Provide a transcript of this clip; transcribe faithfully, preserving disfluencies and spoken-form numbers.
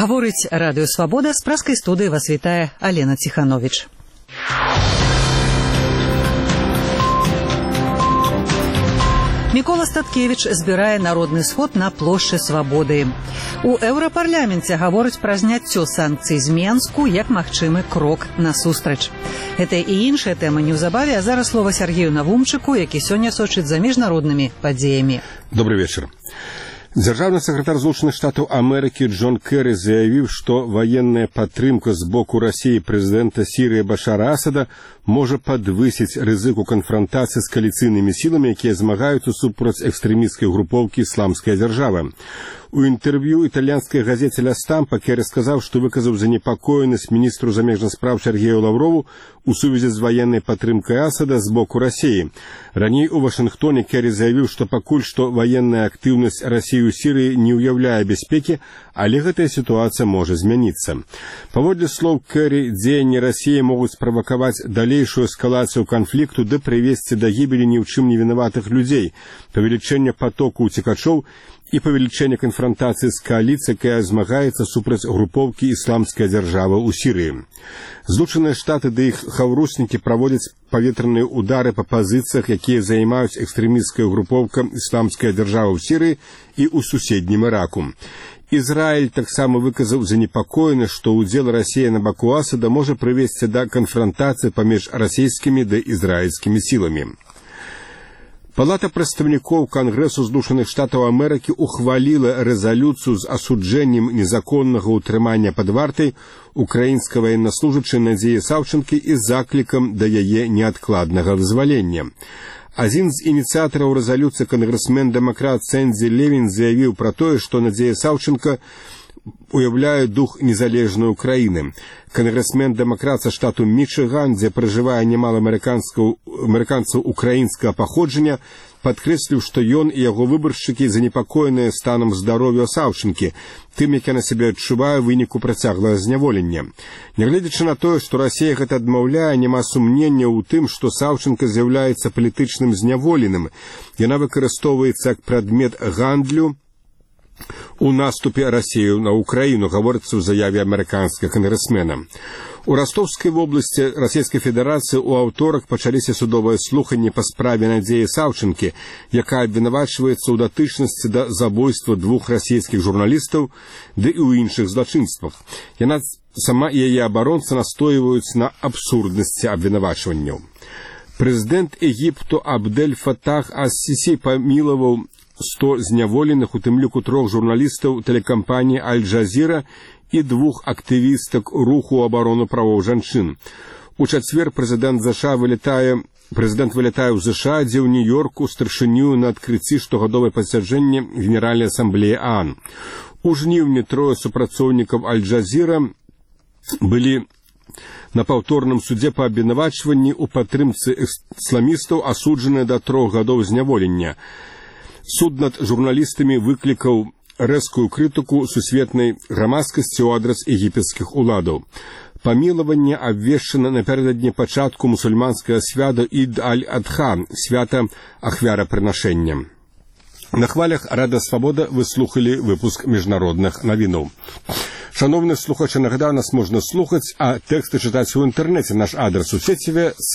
Гаворыць радыё Свабода, з праскай студыі вас вітае Алена Ціхановіч. Мікола Статкевіч збірае народны сход на плошчы Свабоды. У еўрапарламенце гавораць пра зняццё санкцый з Менску як магчымы крок насустрач. Гэта і іншая тэма неўзабаве, а зараз слова Сергею Навумчыку, які сёння сочыць за міжнароднымі падзеямі. Добрый вечер. Дзяржаўны сакратар Злучаных Штатаў Амерыкі Джон Керрі заявіў, што ваенная падтрымка з боку Расіі прэзідэнта Сірыі Башара Асада можа падвысіць рызыку канфрантацыі з кааліцыйнымі сіламі, якія змагаюцца супраць экстрэмісцкай групоўкі «Ісламская дзяржава». У інтэрв'ю італьянскай газеце «Ля Стампа» Керрі сказаў, што выказаў занепакоенасць міністру замежных спраў Сергею Лаўрову у сувязі з ваеннай падтрымкай Асада з боку Расіі. Раней у Вашынгтоне Керрі заявіў, што пакуль што ваенная актыўнасць Расіі ў Сірыі не ўяўляе бяспекі, але гэтая сітуацыя можа змяніцца. Паводле слоў Керрі, дзеянні Расіі могуць справакаваць далейшую эскалацыю канфлікту ды прывесці да гібелі ні ў чым не вінаватых людзей, павелічэння патоку ўцекачоў і павелічэння канфрантацыі з кааліцыяй, якая змагаецца супраць групоўкі «Ісламская дзяржава» ў Сірыі. Злучаныя Штаты ды іх хаўруснікі праводзяць паветраныя ўдары па пазіцыях, якія займаюць экстрэмісцкая групоўка «Ісламская дзяржава» ў Сірыі і ў суседнім Іраку. Ізраіль таксама выказаў занепакоенасць, што ўдзел Расіі на баку Асада можа прывесці да канфрантацыі паміж расійскімі ды ізраільскімі сіламі. Палата прадстаўнікоў Кангрэсу Злучаных Штатаў Амерыкі ухваліла рэзалюцыю з асуджэннем незаконнага ўтрымання пад вартай украінскай ваеннаслужачай Надзеі Саўчанкі і заклікам да яе неадкладнага вызвалення. Адзін з ініцыятараў рэзалюцыі кангрэсмен-дэмакрат Сэнді Левін заявіў пра тое, што Надзея Саўчанка уяўляе дух незалежнай Украіны. Кангрэсмен-дэмакрат са штату Мічыган, дзе пражывае нямала амерыканцаў украінскага паходжання, падкрэсліў, што ён і яго выбаршчыкі занепакоеныя станам здароўя Саўчанкі, тым, як яна сябе адчувае ў выніку працяглага зняволення. Нягледзячы на тое, што Расія гэта адмаўляе, няма сумнення ў тым, што Саўчанка з'яўляецца палітычным зняволеным. Яна выкарыстоўваецца як прадмет гандлю у наступе Расіі на Украіну, гаворыцца ў заяве амерыканскага кангрэсмена. У Ростовскай вобласці Расійскай Федэрацыі ў аўторак пачаліся судовыя слуханні па справе Надзеі Саўчанкі, якая абвінавачваецца ў датычнасці да забойства двух расійскіх журналістаў ды і ў іншых злачынствах. Яна сама і яе абаронца настойваюць на абсурднасці абвінавачванняў. Прэзідэнт Егіпту Абдель Фатах ас-Сісі памілаваў сто зняволеных, у тым ліку трох журналістаў тэлекампаніі «Аль-Джазіра» і двух актывістак руху абароны правоў жанчын. У чацвер прэзідэнт ЗША вылетае Прэзідэнт вылетае ў ЗША, дзе ў Нью-Йорку старшыню на адкрыцці штогадовай пасяджэння Генеральнай асамблеі ААН. У жніўні трое супрацоўнікаў «Аль-Джазіра» былі на паўторным судзе па абвінавачванні ў падтрымцы ісламістаў, асуджаныя да трох гадоў зняволення. Суд над журналістамі выклікаў рэзкую крытыку сусветнай грамадскасці ў адрас егіпецкіх уладаў. Памілаванне абвешчана напярэдадні пачатку мусульманскага свята Ід аль-Адха, свята ахвярапрынашэння. На хвалях Радыё Свабода вы слухалі выпуск міжнародных навінаў. Шановны слухачы, нагадаю, нас можна слухаць, а тэксты чытаць у інтэрнэце. Наш адрас у сеціве